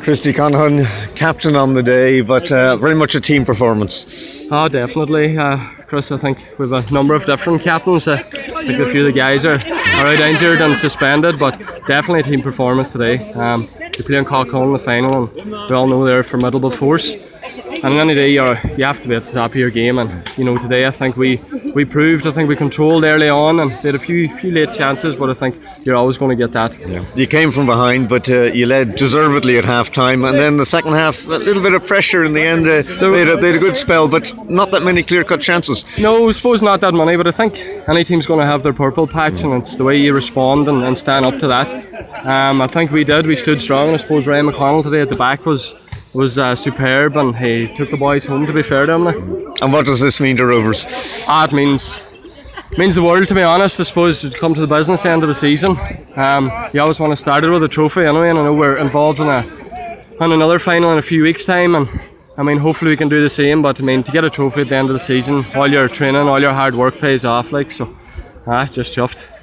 Christy Conahan, captain on the day, but very much a team performance. Oh, definitely, Chris. I think we have a number of different captains. I think a few of the guys are out injured and suspended, but definitely a team performance today. They play in Calcullen in the final, and we all know they're a formidable force. And on any day, you have to be at the top of your game. And today I think we proved. I think we controlled early on, and we had a few late chances. But I think you're always going to get that. Yeah. You came from behind, but you led deservedly at half time. And then the second half, a little bit of pressure in the end. They had a good spell, but not that many clear-cut chances. No, I suppose not that many. But I think any team's going to have their purple patch, and it's the way you respond and stand up to that. I think we did. We stood strong. And I suppose Ray McConnell today at the back was superb, and he took the boys home, to be fair to him. And what does this mean to Rovers? It means the world, to be honest. I suppose to come to the business end of the season, you always want to start it with a trophy anyway, and I know we're involved in another final in a few weeks' time, and I mean hopefully we can do the same. But I mean, to get a trophy at the end of the season, all your training, all your hard work pays off, so just chuffed.